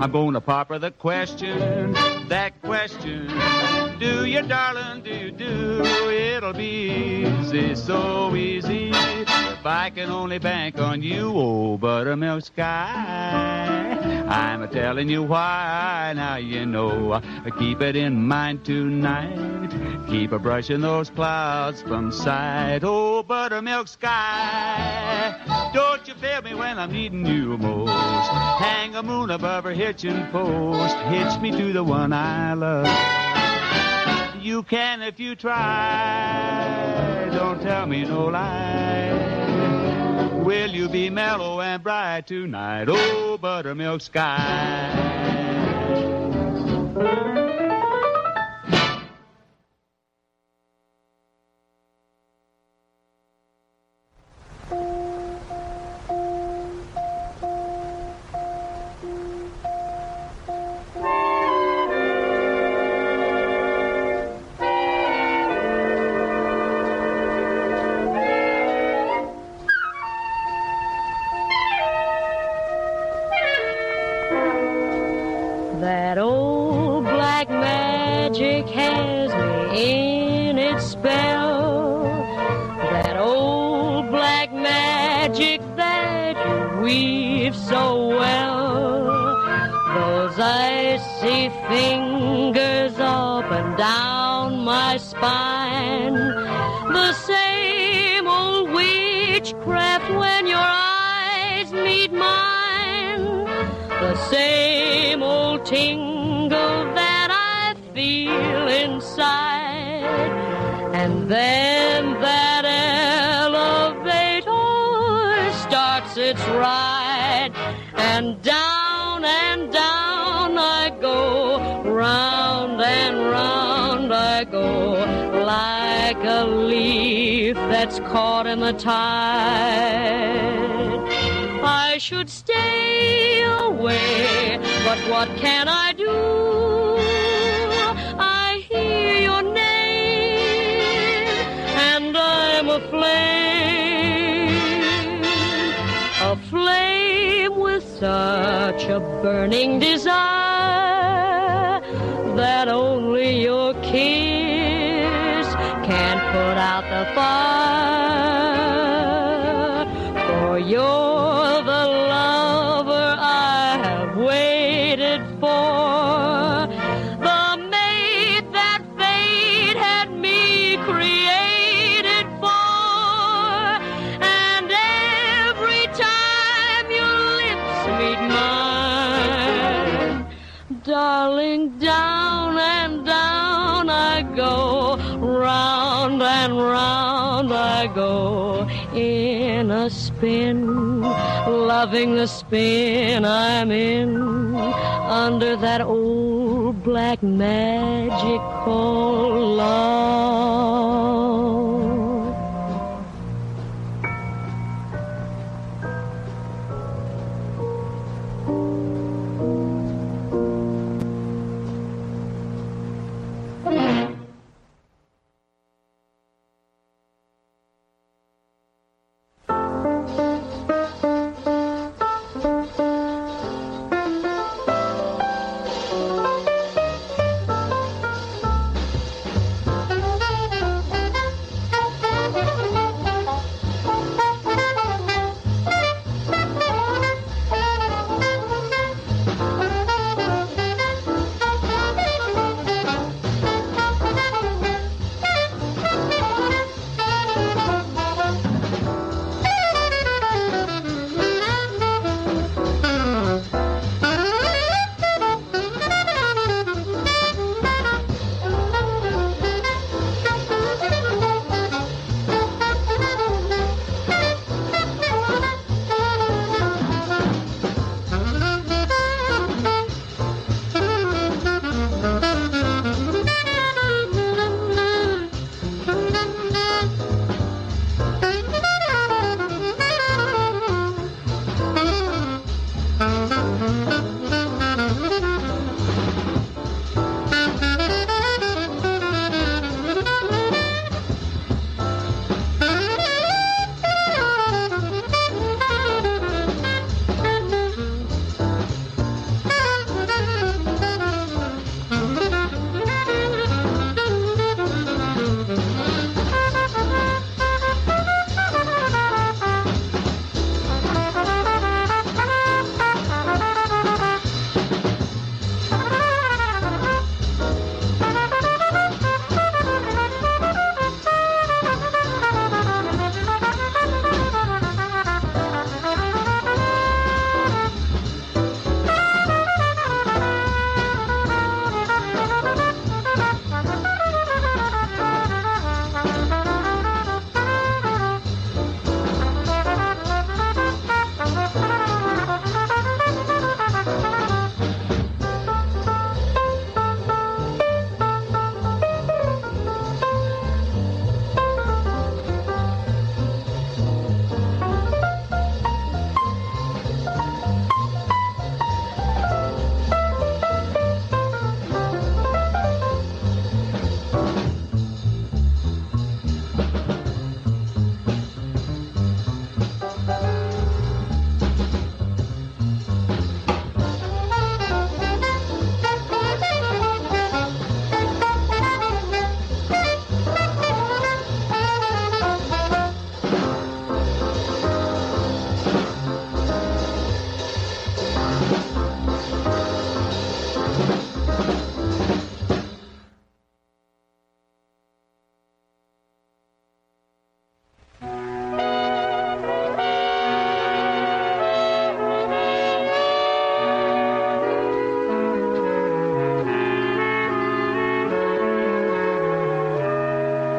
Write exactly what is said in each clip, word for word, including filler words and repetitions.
I'm gonna pop her the question, that question. Do you, darling, do you do? It'll be easy, so easy. If I can only bank on you, oh, buttermilk sky. I'm a-telling you why, now you know. Keep it in mind tonight. Keep a-brushing those clouds from sight. Oh, buttermilk sky. Don't you fail me when I'm needing you most. Hang a moon above her hitching post. Hitch me to the one I love. You can if you try. Don't tell me no lie. Will you be mellow and bright tonight? Oh, buttermilk sky. That old black magic has me in its spell. That old black magic that you weave so well. Those icy fingers up and down my spine. The same old witchcraft when your eyes meet mine. The same old tingle that I feel inside. And then that elevator starts its ride. And down and down I go, round and round I go, like a leaf that's caught in the tide. I should stay away, but what can I do? I hear your name, and I'm aflame, aflame with such a burning desire that only your kiss can put out the fire. For you're the lover I have waited for, the mate that fate had me created for. And every time your lips meet mine, darling, down and down I go, round and round I go, in a spin, loving the spin I'm in, under that old black magic called love.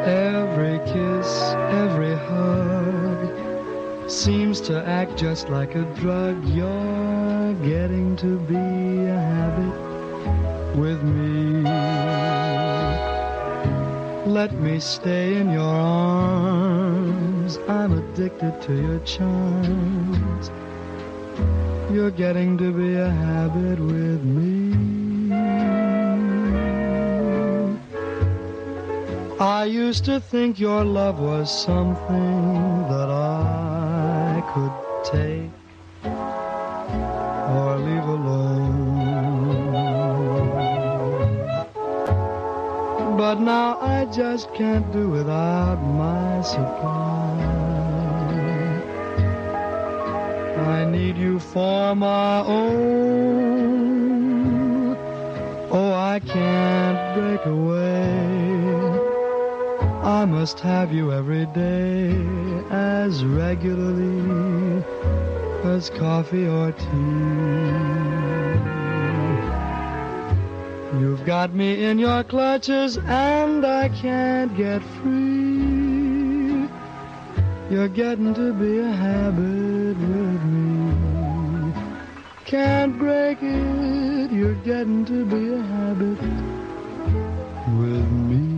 Every kiss, every hug seems to act just like a drug. You're getting to be a habit with me. Let me stay in your arms. I'm addicted to your charms. You're getting to be a habit with me. I used to think your love was something that I could take or leave alone. But now I just can't do without my supply. I need you for my own. Oh, I can't break away. I must have you every day, as regularly as coffee or tea. You've got me in your clutches and I can't get free. You're getting to be a habit with me. Can't break it, you're getting to be a habit with me.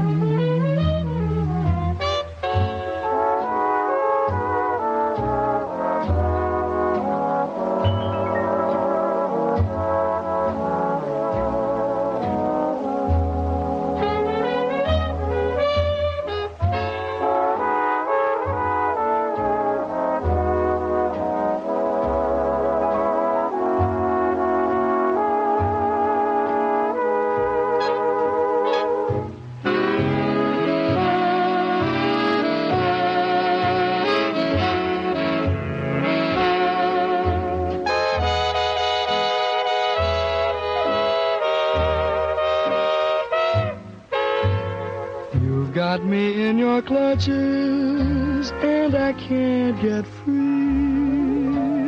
Got me in your clutches and I can't get free.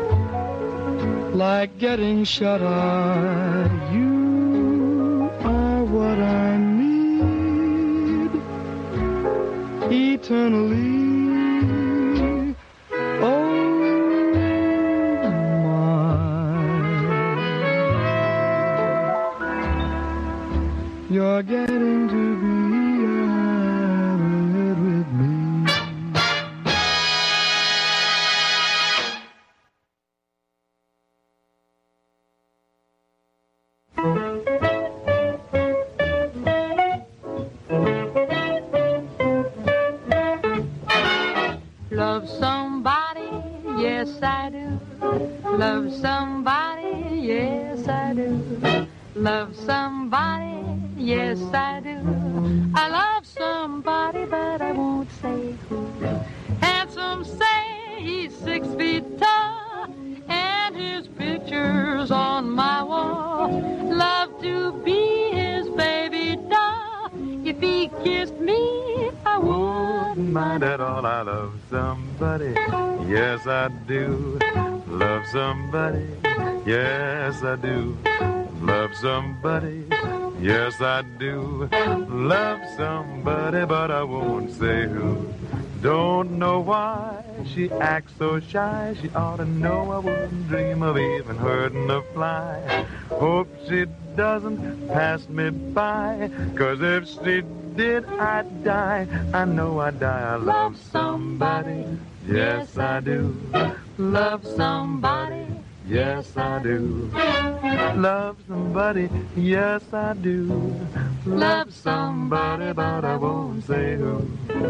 Like getting shut-eye, you are what I need eternally. Oh my, you're getting to be Love somebody, yes I do. Love somebody, yes I do. Love somebody, yes I do. I love somebody, but I won't say who. Handsome say he's six feet tall, and his picture's on my wall. Love to be his baby doll. If he kissed me, I wouldn't mind at all. I love somebody, yes I do. Love somebody, yes I do. Love somebody, yes I do. Love somebody, but I won't say who. Don't know why she acts so shy. She ought to know I wouldn't dream of even hurting a fly. Hope she doesn't pass me by, 'cause if she did, I'd die. I know I'd die. I love somebody, yes I do. Love somebody, yes I do. Love somebody, yes I do. Love somebody, but I won't say who.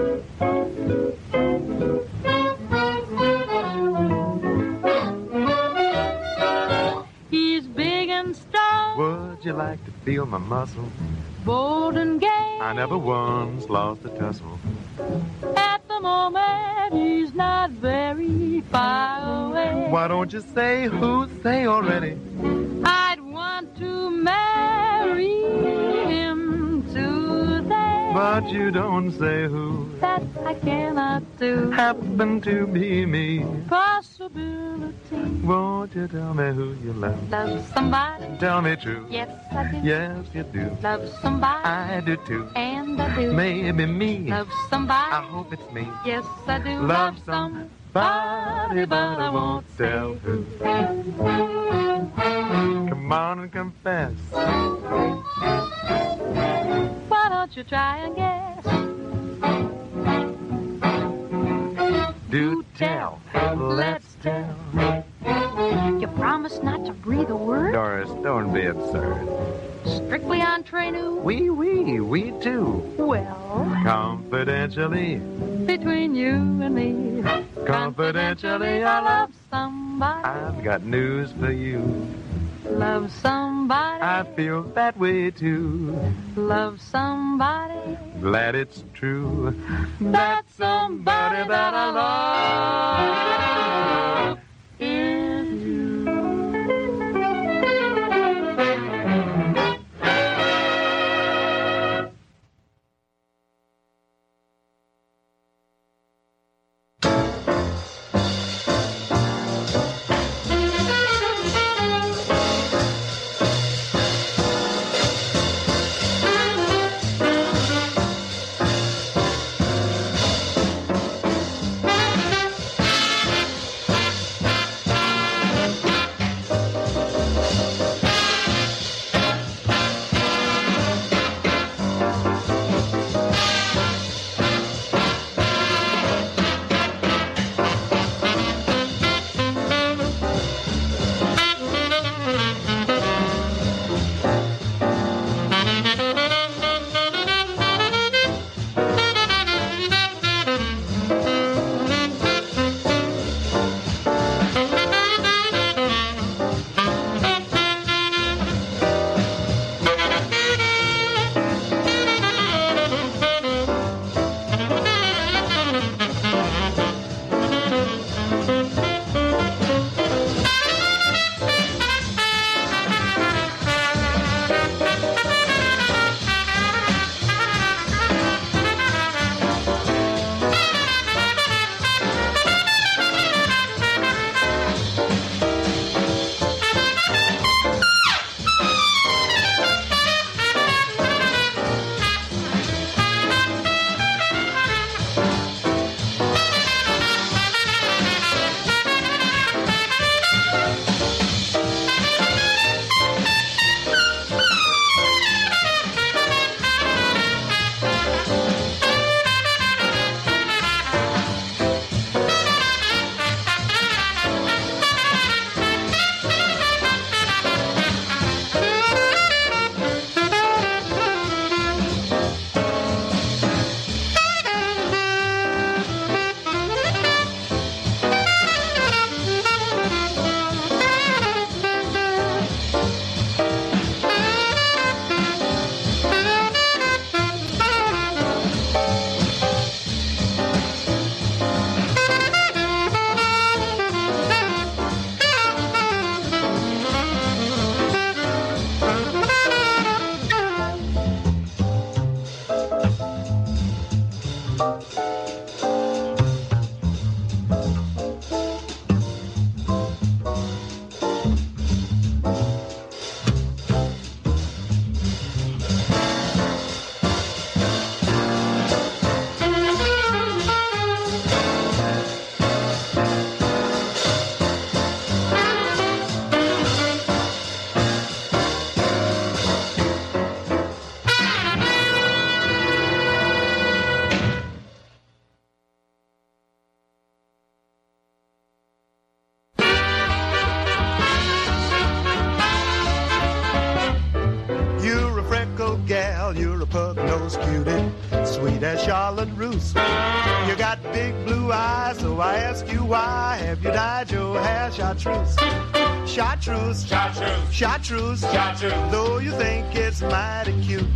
He's big and strong. Would you like to feel my muscle? Bold and gay. I never once lost a tussle. At the moment, he's not very far away. Why don't you say who? Say already. I'd want to marry him today. But but you don't say who. That I cannot do. Happen to be me. Possibility. Won't you tell me who you love? Love somebody. Tell me true. Yes, I do. Yes, you do. Love somebody. I do too. And I do. Maybe me. Love somebody. I hope it's me. Yes, I do. Love Love somebody, somebody, but I won't tell who. Come on and confess. Why don't you try and guess? Do tell. Let's tell. You promise not to breathe a word? Doris, don't be absurd. Strictly entre nous? We, we, we too. Well, Confidentially. between you and me. Confidentially, I love somebody. I've got news for you. Love somebody. I feel that way too. Love somebody. Glad it's true. That's somebody that I love is you. pug-nosed cutie, sweet as Charlotte Russe. You got big blue eyes, so I ask you why have you dyed your hair chartreuse? Chartreuse, Chartreuse, chartreuse, Chartreuse. Though you think it's mighty cute,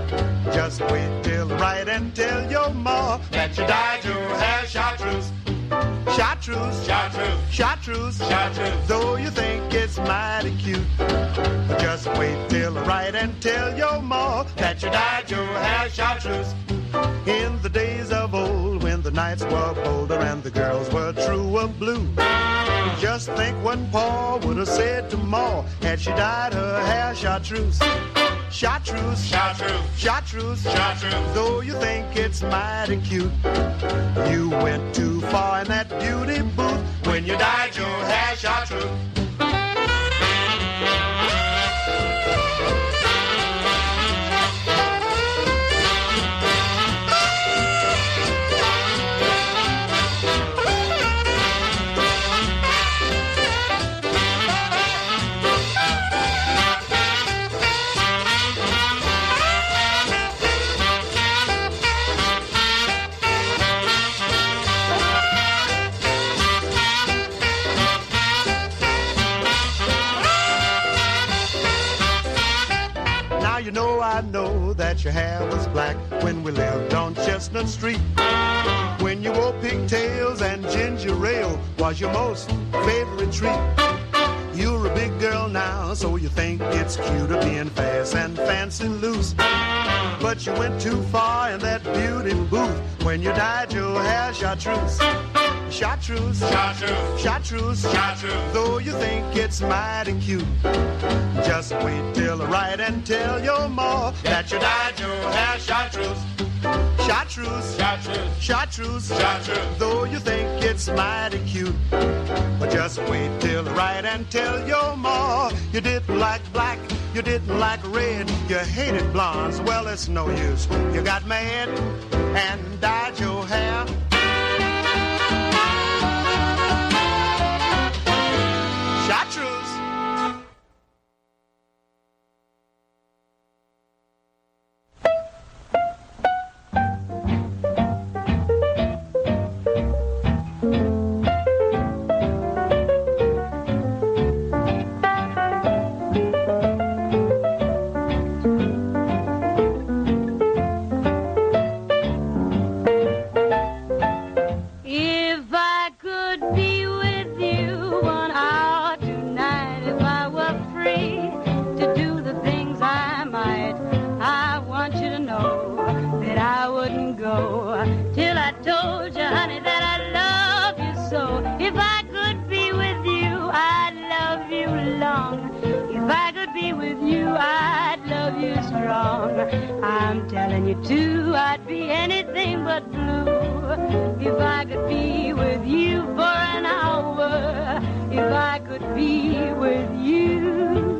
just wait till the right and tell your ma that you dyed your hair chartreuse. Chartreuse, Chartreuse, chartreuse, Chartreuse. Though you think it's mighty cute, just wait till the right and tell your ma that you dyed your hair chartreuse. In the days of old, when the nights were bolder and the girls were true of blue, just think what Pa would have said to Ma had she dyed her hair chartreuse. Chartreuse, Chartreuse, chartreuse, Chartreuse. though you think it's mighty cute, you went too far in that beauty booth when you dyed your hair chartreuse. You know I know that your hair was black when we lived on Chestnut Street. When you wore pigtails and ginger ale was your most favorite treat. You're a big girl now, so you think it's cuter being fast and fancy loose. But you went too far in that beauty booth when you dyed your hair chartreuse. Chartreuse, Chartreuse, chartreuse, Chartreuse. though you think it's mighty cute, just wait till I write and tell your ma that you dyed your hair chartreuse. Chartreuse, Chartreuse, chartreuse, Chartreuse. though you think it's mighty cute, but just wait till I write and tell your ma you didn't like black, you didn't like red, you hated blondes. Well, it's no use. You got mad and dyed your hair. Chartreuse. If I could be with you one hour tonight, if I were free to do the things I might, I want you to know that I wouldn't go till I told you, honey, that I love you so. If I could be with you, I'd love you long. If I could be with you, I'd love you strong. I'm telling you too, I'd be anything but blue if I could be with you for an hour, if I could be with you.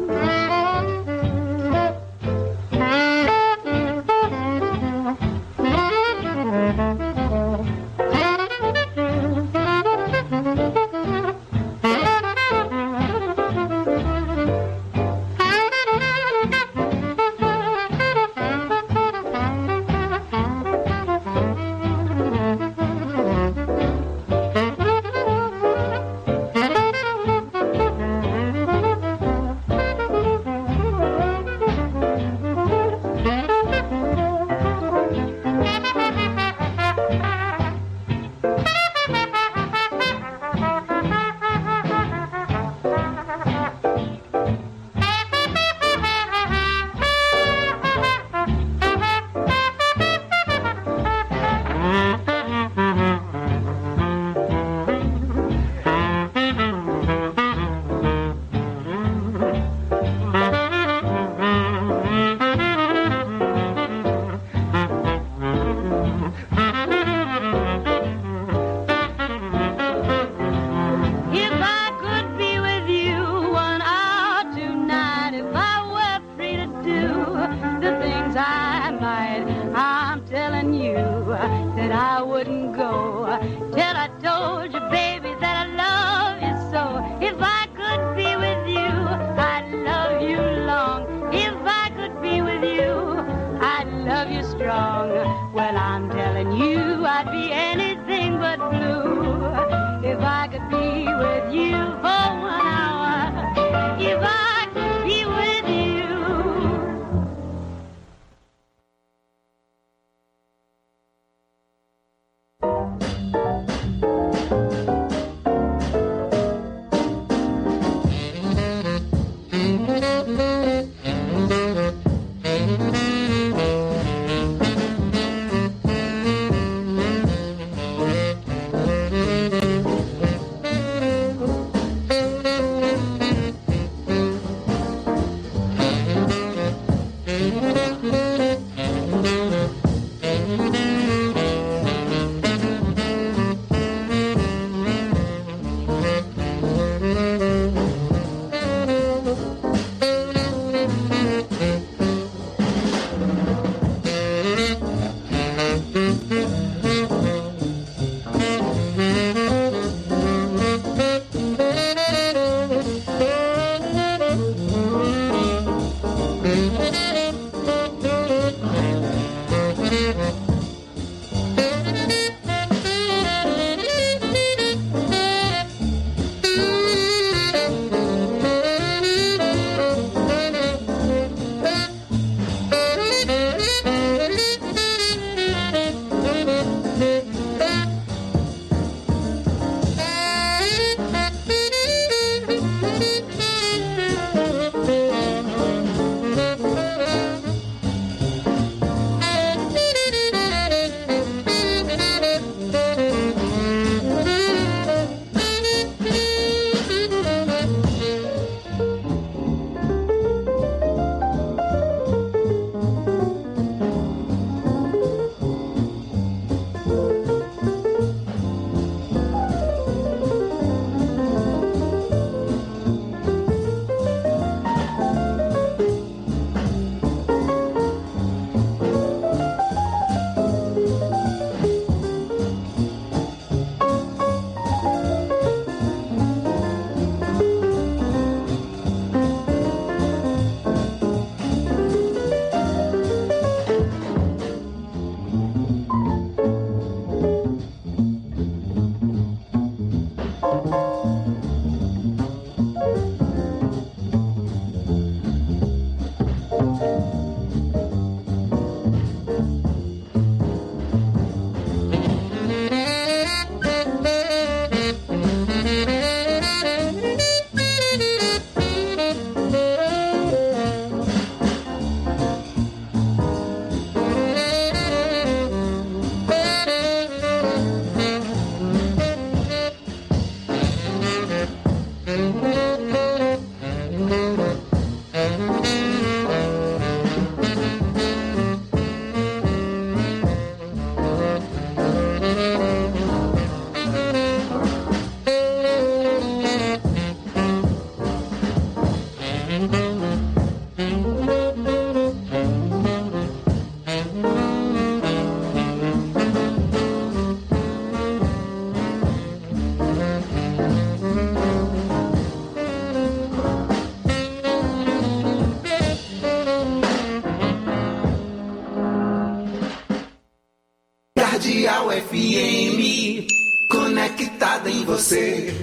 Cardeal F M, conectada em você.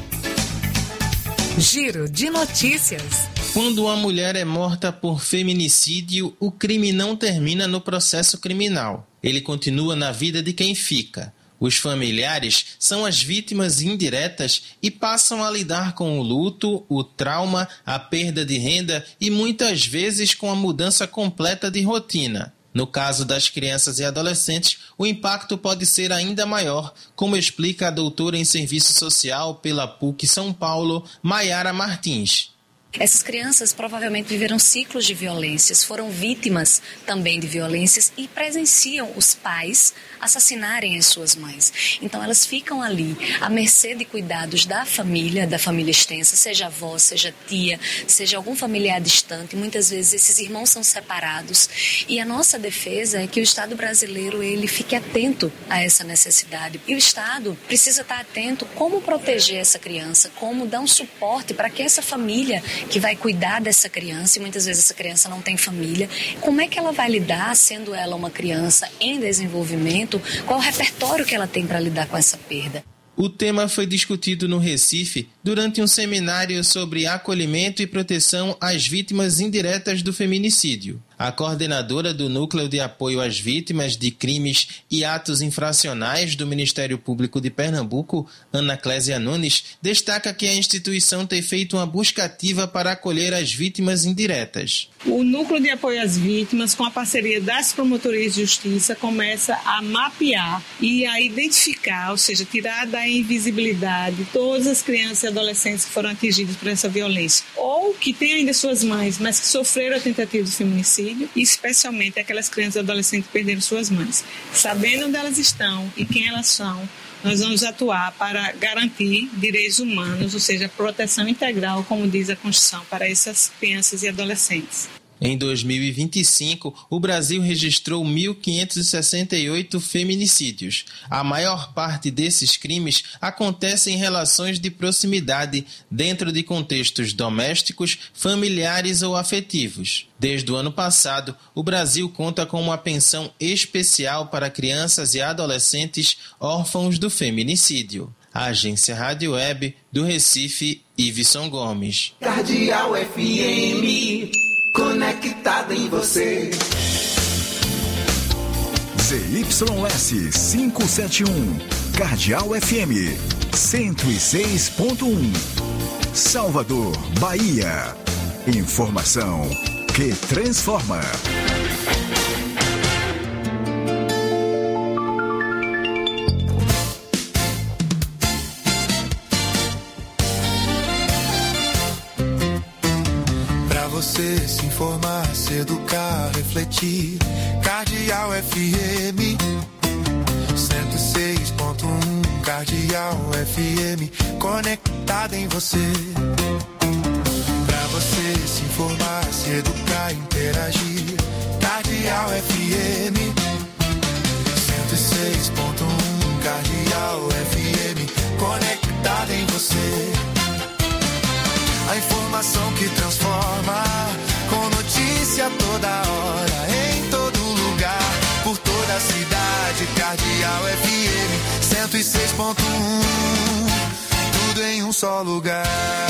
Giro de notícias. Quando uma mulher é morta por feminicídio, o crime não termina no processo criminal. Ele continua na vida de quem fica. Os familiares são as vítimas indiretas e passam a lidar com o luto, o trauma, a perda de renda e muitas vezes com a mudança completa de rotina. No caso das crianças e adolescentes, o impacto pode ser ainda maior, como explica a doutora em Serviço Social pela P U C São Paulo, Maiara Martins. Essas crianças provavelmente viveram ciclos de violências, foram vítimas também de violências e presenciam os pais assassinarem as suas mães. Então elas ficam ali à mercê de cuidados da família, da família extensa, seja avó, seja tia, seja algum familiar distante. Muitas vezes esses irmãos são separados e a nossa defesa é que o Estado brasileiro ele fique atento a essa necessidade. E o Estado precisa estar atento como proteger essa criança, como dar um suporte para que essa família que vai cuidar dessa criança, e muitas vezes essa criança não tem família, como é que ela vai lidar, sendo ela uma criança em desenvolvimento, qual o repertório que ela tem para lidar com essa perda? O tema foi discutido no Recife durante um seminário sobre acolhimento e proteção às vítimas indiretas do feminicídio. A coordenadora do Núcleo de Apoio às Vítimas de Crimes e Atos Infracionais do Ministério Público de Pernambuco, Ana Clésia Nunes, destaca que a instituição tem feito uma busca ativa para acolher as vítimas indiretas. O Núcleo de Apoio às Vítimas, com a parceria das promotorias de justiça, começa a mapear e a identificar, ou seja, tirar da invisibilidade todas as crianças e adolescentes que foram atingidas por essa violência, ou que têm ainda suas mães, mas que sofreram a tentativa de feminicídio, e especialmente aquelas crianças e adolescentes que perderam suas mães. Sabendo onde elas estão e quem elas são, nós vamos atuar para garantir direitos humanos, ou seja, proteção integral, como diz a Constituição, para essas crianças e adolescentes. Em dois mil e vinte e cinco, o Brasil registrou mil quinhentos e sessenta e oito feminicídios. A maior parte desses crimes acontece em relações de proximidade, dentro de contextos domésticos, familiares ou afetivos. Desde o ano passado, o Brasil conta com uma pensão especial para crianças e adolescentes órfãos do feminicídio. A Agência Rádio Web do Recife, Iveson Gomes. Cardeal F M, conectada em você. Z Y S quinhentos e setenta e um, Cardeal F M, cento e seis ponto um. Salvador, Bahia. Informação que transforma. Você se informar, se educar, refletir. Cardeal F M cento e seis ponto um. Cardeal F M, conectada em você. Pra você se informar, se educar, interagir. Cardeal F M cento e seis ponto um. Cardeal F M, conectada em você. A informação que transforma, com notícia toda hora, em todo lugar, por toda a cidade. Cardeal F M cento e seis ponto um, tudo em um só lugar.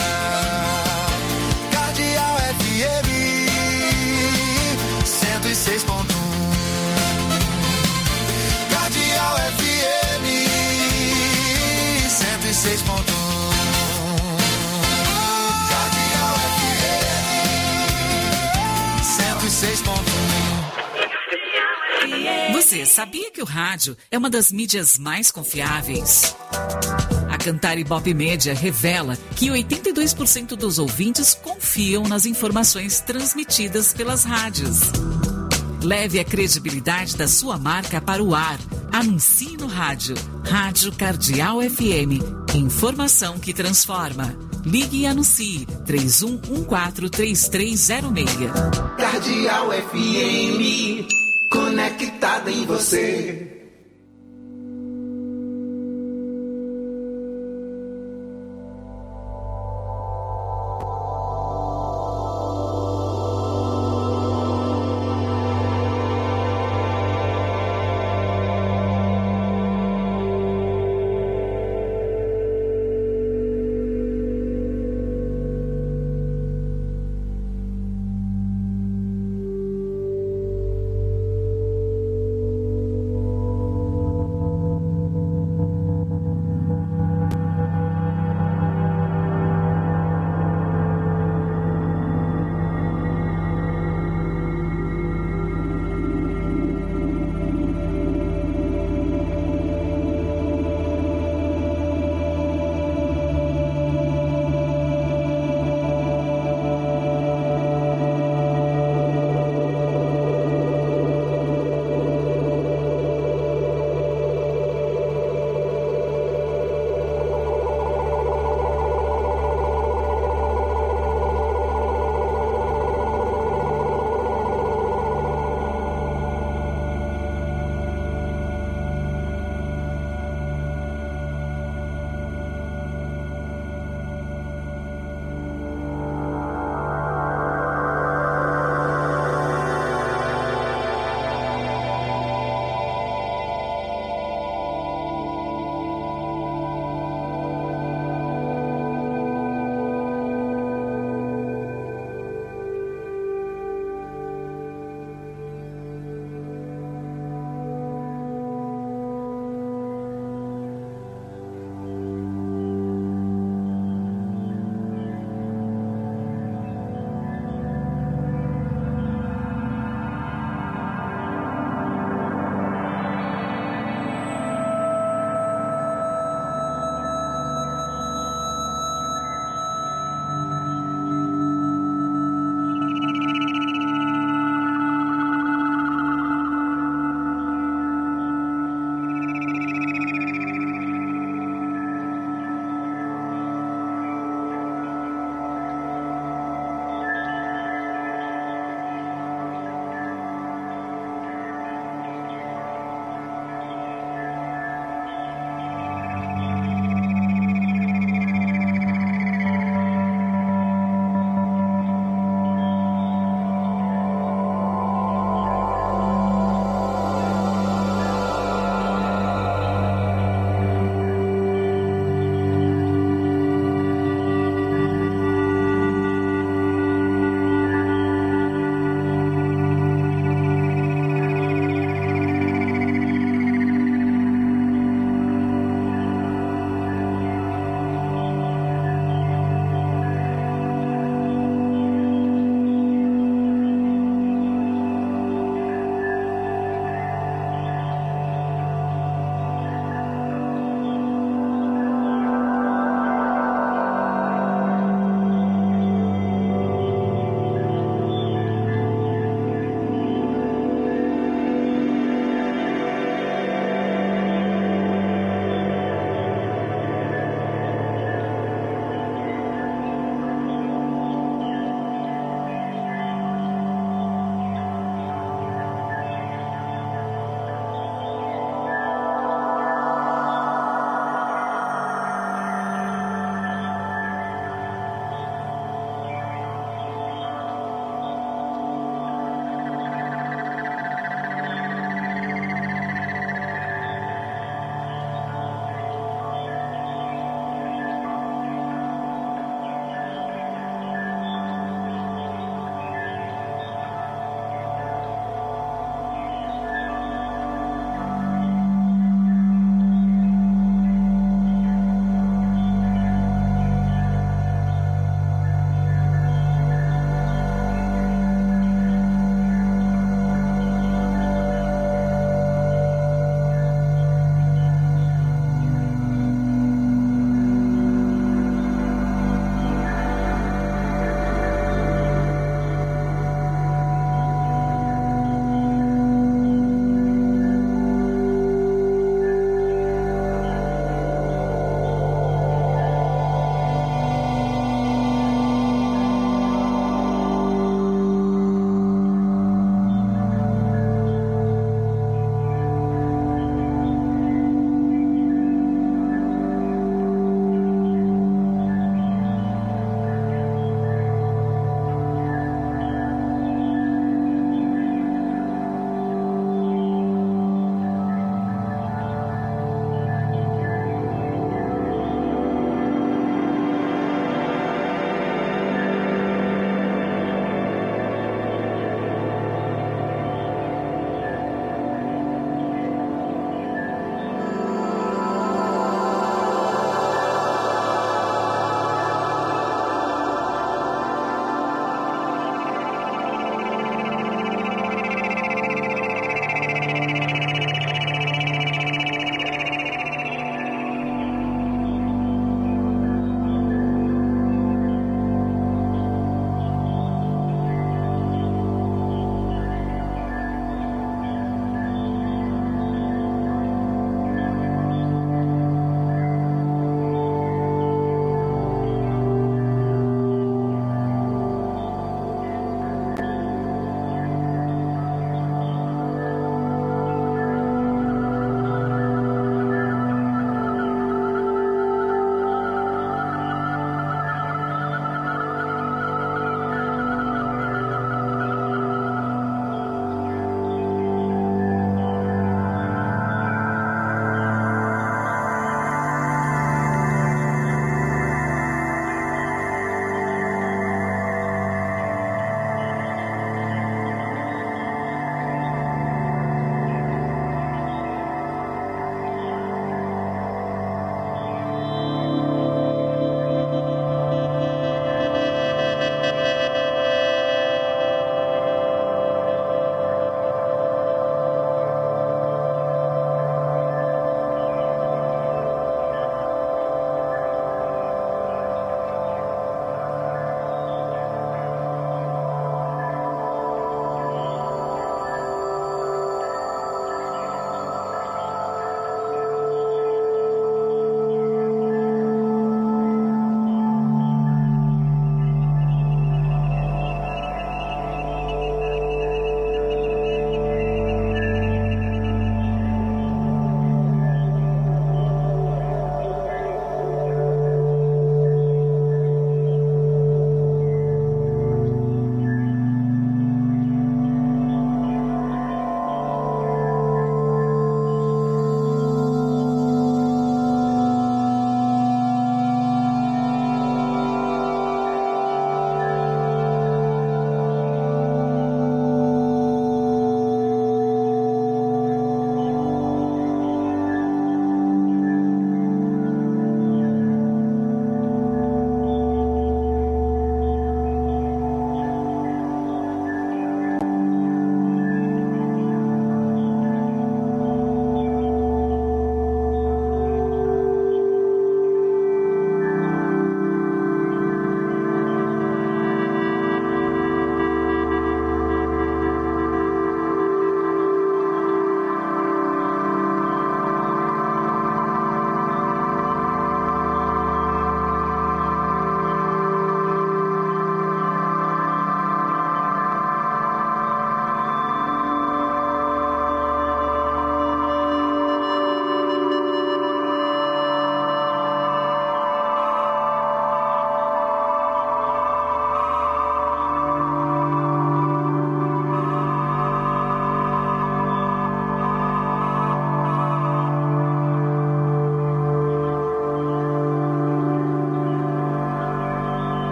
Cardeal F M cento e seis ponto um, Cardeal F M cento e seis ponto um. Você sabia que o rádio é uma das mídias mais confiáveis? A Cantar Ibope Média revela que oitenta e dois por cento dos ouvintes confiam nas informações transmitidas pelas rádios. Leve a credibilidade da sua marca para o ar. Anuncie no rádio. Rádio Cardeal F M. Informação que transforma. Ligue e anuncie três um um quatro três três zero seis. Cardeal F M, conectada em você.